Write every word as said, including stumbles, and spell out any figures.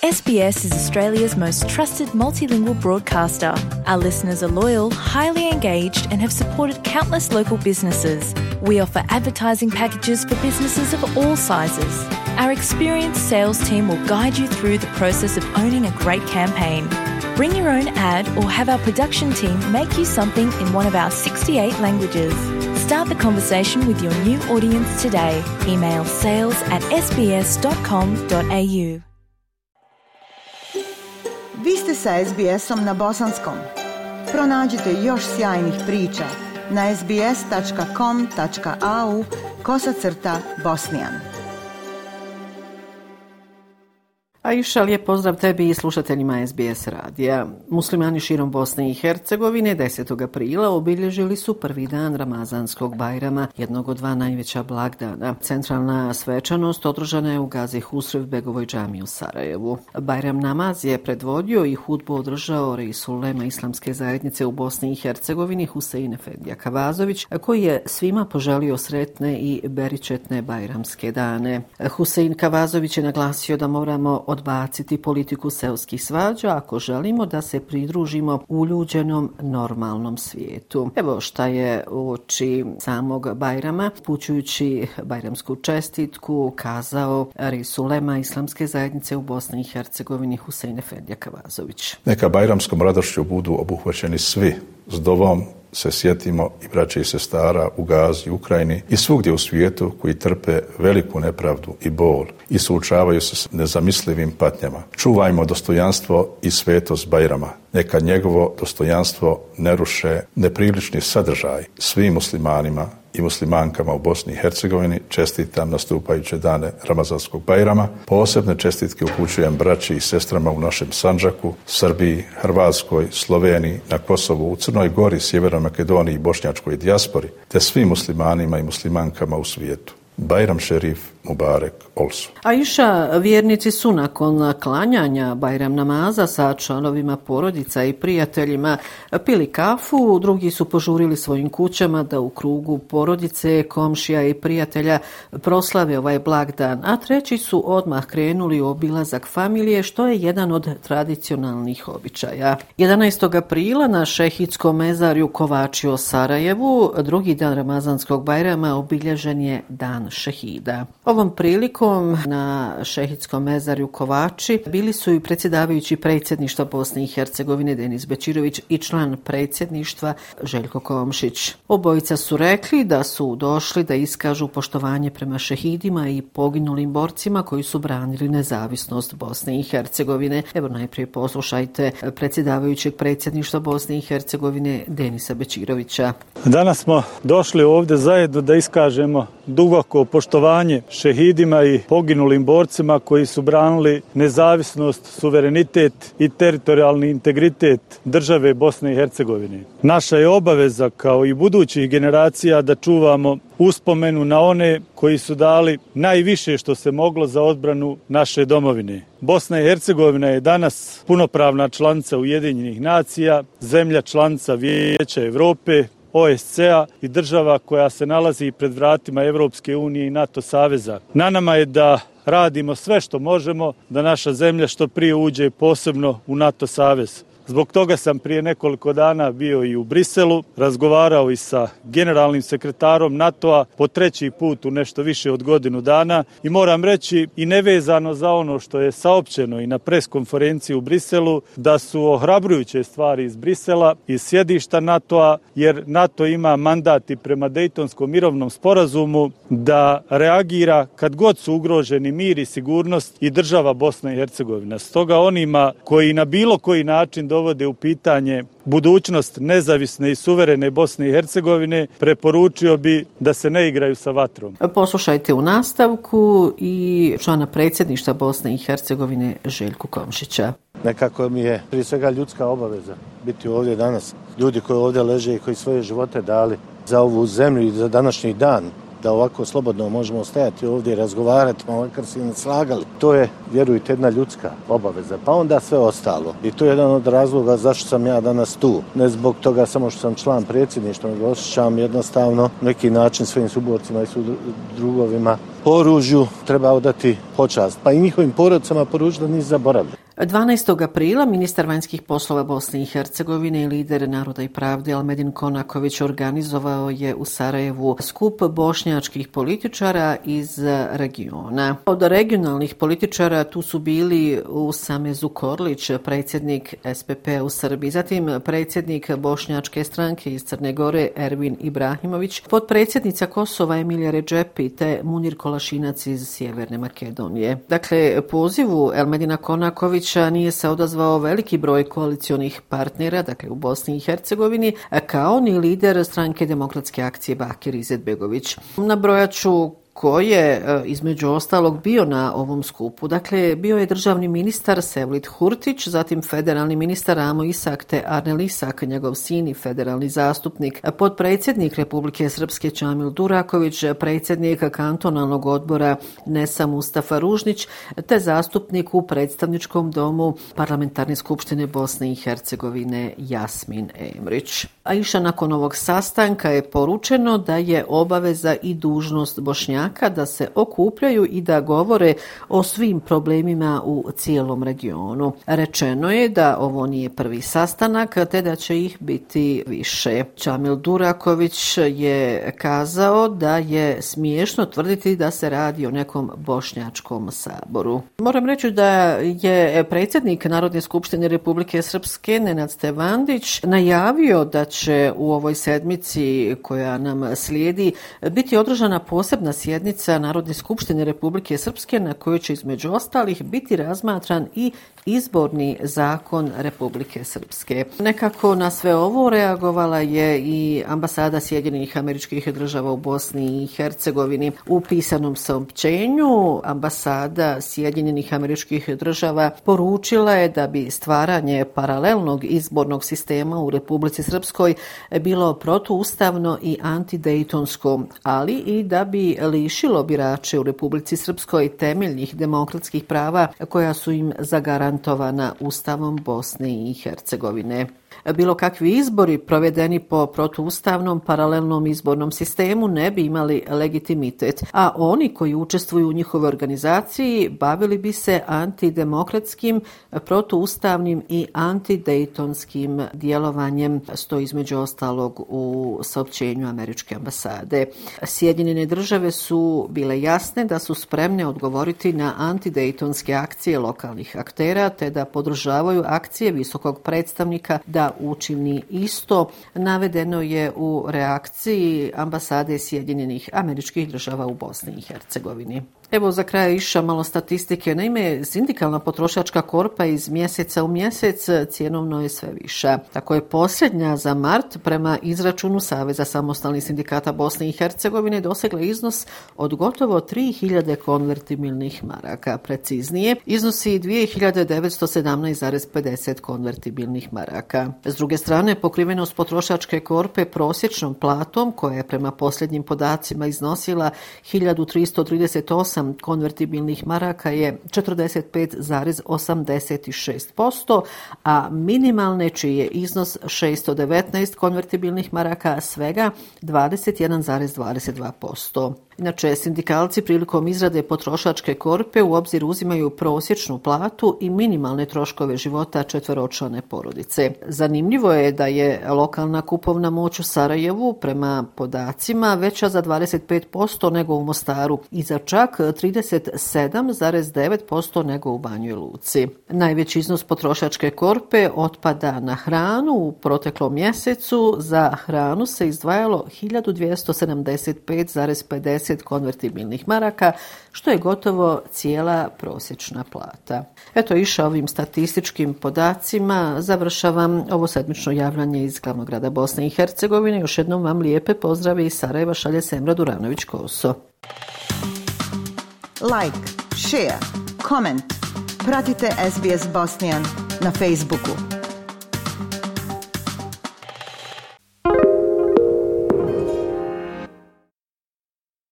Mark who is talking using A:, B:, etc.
A: S B S is Australia's most trusted multilingual broadcaster. Our listeners are loyal, highly engaged, and have supported countless local businesses. We offer advertising packages for businesses of all sizes. Our experienced sales team will guide you through the process of owning a great campaign. Bring your own ad or have our production team make you something in one of our sixty-eight languages. Start the conversation with your new audience today. Email sales at s b s dot com dot a u.
B: Vi ste sa S B S-om na bosanskom. Pronađite još sjajnih priča na s b s dot com dot a u kosacrta bosnijan.
C: Aisha, lijep pozdrav tebi i slušateljima S B S radija. Muslimani širom Bosne i Hercegovine desetog aprila obilježili su prvi dan Ramazanskog Bajrama, jednog od dva najveća blagdana. Centralna svečanost održana je u Gazi Husrevbegovoj džamiji u Sarajevu. Bajram namaz je predvodio i hudbu održao Reis ulema Islamske zajednice u Bosni i Hercegovini Husein Efendija Kavazović, koji je svima poželio sretne i beričetne bajramske dane. Husein Kavazović je naglasio da moramo odbaciti politiku seoskih svađa ako želimo da se pridružimo uljuđenom normalnom svijetu. Evo šta je uoči samog Bajrama, upućujući bajramsku čestitku, kazao Reis ulema Islamske zajednice u Bosni i Hercegovini Husein Efendija Kavazović.
D: Neka bajramskom radošću budu obuhvaćeni svi. S dovom se sjetimo i braće i sestara u Gazi, Ukrajini i svugdje u svijetu koji trpe veliku nepravdu i bol i suočavaju se s nezamislivim patnjama. Čuvajmo dostojanstvo i svetost Bajrama. Neka njegovo dostojanstvo ne ruše neprilični sadržaj svim muslimanima i muslimankama u Bosni i Hercegovini. Čestitam nastupajuće dane Ramazanskog Bajrama. Posebne čestitke upućujem braći i sestrama u našem Sandžaku, Srbiji, Hrvatskoj, Sloveniji, na Kosovu, u Crnoj Gori, Sjevernoj Makedoniji i bošnjačkoj dijaspori, te svim muslimanima i muslimankama u svijetu. Bajram šerif Mubarek also.
C: Aisha, vjernici su nakon klanjanja Bajram namaza sa članovima porodica i prijateljima pili kafu, drugi su požurili svojim kućama da u krugu porodice, komšija i prijatelja proslave ovaj blagdan, a treći su odmah krenuli u obilazak familije, što je jedan od tradicionalnih običaja. jedanaestog aprila na šehidskom mezarju Kovači u Sarajevu, drugi dan Ramazanskog Bajrama, obilježen je dan šehida. Ovom prilikom na šehidskom mezarju Kovači bili su i predsjedavajući predsjedništva Bosne i Hercegovine Denis Bećirović i član predsjedništva Željko Komšić. Obojica su rekli da su došli da iskažu poštovanje prema šehidima i poginulim borcima koji su branili nezavisnost Bosne i Hercegovine. Evo najprije poslušajte predsjedavajućeg predsjedništva Bosne i Hercegovine Denisa Bećirovića.
E: Danas smo došli ovdje zajedno da iskažemo duboko poštovanje šehidima i poginulim borcima koji su branili nezavisnost, suverenitet i teritorijalni integritet države Bosne i Hercegovine. Naša je obaveza kao i budućih generacija da čuvamo uspomenu na one koji su dali najviše što se moglo za odbranu naše domovine. Bosna i Hercegovina je danas punopravna članica Ujedinjenih nacija, zemlja članica Vijeća Europe, O S C A i država koja se nalazi pred vratima Evropske unije i NATO saveza. Na nama je da radimo sve što možemo da naša zemlja što prije uđe posebno u NATO savez. Zbog toga sam prije nekoliko dana bio i u Briselu, razgovarao i sa generalnim sekretarom NATO-a po treći put u nešto više od godinu dana i moram reći i nevezano za ono što je saopćeno i na pres konferenciji u Briselu, da su ohrabrujuće stvari iz Brisela, iz sjedišta NATO-a, jer NATO ima mandat i prema Dejtonskom mirovnom sporazumu da reagira kad god su ugroženi mir i sigurnost i država Bosna i Hercegovina. Stoga onima koji na bilo koji način dovode u pitanje budućnost nezavisne i suverene Bosne i Hercegovine, preporučio bi da se ne igraju sa vatrom.
C: Poslušajte u nastavku i člana predsjedništva Bosne i Hercegovine Željku Komšića.
F: Nekako mi je prije svega ljudska obaveza biti ovdje danas. Ljudi koji ovdje leže i koji svoje živote dali za ovu zemlju i za današnji dan, da ovako slobodno možemo stajati ovdje i razgovarati, makar se ne slagali. To je, vjerujte, jedna ljudska obaveza, pa onda sve ostalo. I to je jedan od razloga zašto sam ja danas tu. Ne zbog toga samo što sam član predsjedništva, nego osjećam jednostavno neki način svojim suborcima i drugovima oružju treba odati počast, pa i njihovim porodicama poručiti da nisu zaboravili.
C: dvanaestog aprila ministar vanjskih poslova Bosne i Hercegovine i lider Naroda i pravde Elmedin Konaković organizovao je u Sarajevu skup bošnjačkih političara iz regiona. Od regionalnih političara tu su bili Usame Zukorlić, predsjednik S P P u Srbiji, zatim predsjednik bošnjačke stranke iz Crne Gore Ervin Ibrahimović, potpredsjednica Kosova Emilija Redžepi te Munir Kolašinac iz Sjeverne Makedonije. Dakle, pozivu Elmedina Konakovića nije se odazvao veliki broj koalicionih partnera, dakle u Bosni i Hercegovini, kao ni lider stranke Demokratske akcije Bakir Izetbegović. Nabrojat ću ko je između ostalog bio na ovom skupu. Dakle, bio je državni ministar Sevlit Hurtić, zatim federalni ministar Ramo Isak te Arnel Isak, njegov sin i federalni zastupnik, potpredsjednik Republike Srpske Čamil Duraković, predsjednik kantonalnog odbora Nesa Mustafa Ružnić, te zastupnik u predstavničkom domu Parlamentarne skupštine Bosne i Hercegovine Jasmin Emrić. A iša nakon ovog sastanka je poručeno da je obaveza i dužnost Bošnjaka da se okupljaju i da govore o svim problemima u cijelom regionu. Rečeno je da ovo nije prvi sastanak, te da će ih biti više. Čamil Duraković je kazao da je smiješno tvrditi da se radi o nekom bošnjačkom saboru. Moram reći da je predsjednik Narodne skupštine Republike Srpske Nenad Stevandić najavio da će u ovoj sedmici koja nam slijedi biti održana posebna sjednica Narodne skupštine Republike Srpske na kojoj će između ostalih biti razmatran i izborni zakon Republike Srpske. Nekako na sve ovo reagovala je i ambasada Sjedinjenih Američkih Država u Bosni i Hercegovini. U pisanom saopćenju ambasada Sjedinjenih Američkih Država poručila je da bi stvaranje paralelnog izbornog sistema u Republici Srpskoj bilo protuustavno i antidejtonsko, ali i da bi lišilo birače u Republici Srpskoj temeljnih demokratskih prava koja su im zagarantovana Ustavom Bosne i Hercegovine. Bilo kakvi izbori provedeni po protuustavnom paralelnom izbornom sistemu ne bi imali legitimitet, a oni koji učestvuju u njihovoj organizaciji bavili bi se antidemokratskim, protuustavnim i antidejtonskim djelovanjem, stoji između ostalog u saopćenju američke ambasade. Sjedinjene države su bile jasne da su spremne odgovoriti na antidejtonske akcije lokalnih aktera, te da podržavaju akcije visokog predstavnika da učini isto. Navedeno je u reakciji ambasade Sjedinjenih Američkih Država u Bosni i Hercegovini. Evo za kraj iša malo statistike. Naime, sindikalna potrošačka korpa iz mjeseca u mjesec cjenovno je sve viša. Tako je posljednja za mart prema izračunu Saveza samostalnih sindikata Bosne i Hercegovine dosegla iznos od gotovo tri hiljade konvertibilnih maraka. Preciznije, iznosi dvije hiljade devetsto sedamnaest zarez pedeset konvertibilnih maraka. S druge strane, pokrivenost potrošačke korpe prosječnom platom, koja je prema posljednjim podacima iznosila hiljadu tristo trideset osam konvertibilnih maraka, je četrdeset pet zarez osamdeset šest posto, a minimalne čiji je iznos šesto devetnaest konvertibilnih maraka svega dvadeset jedan zarez dvadeset dva posto. Inače, sindikalci prilikom izrade potrošačke korpe u obzir uzimaju prosječnu platu i minimalne troškove života četveročlane porodice. Zanimljivo je da je lokalna kupovna moć u Sarajevu prema podacima veća za dvadeset pet posto nego u Mostaru i za čak trideset sedam zarez devet posto nego u Banjoj Luci. Najveći iznos potrošačke korpe otpada na hranu. U proteklom mjesecu za hranu se izdvajalo hiljadu dvjesto sedamdeset pet zarez pedeset konvertibilnih maraka, što je gotovo cijela prosječna plata. Eto, iša ovim statističkim podacima završavam ovo sedmično javljanje iz glavnog grada Bosne i Hercegovine. Još jednom vam lijepe pozdrave iz Sarajeva šalje Semra Duranović-Koso.
B: Like, share, comment. Pratite S B S Bosnian na Facebooku.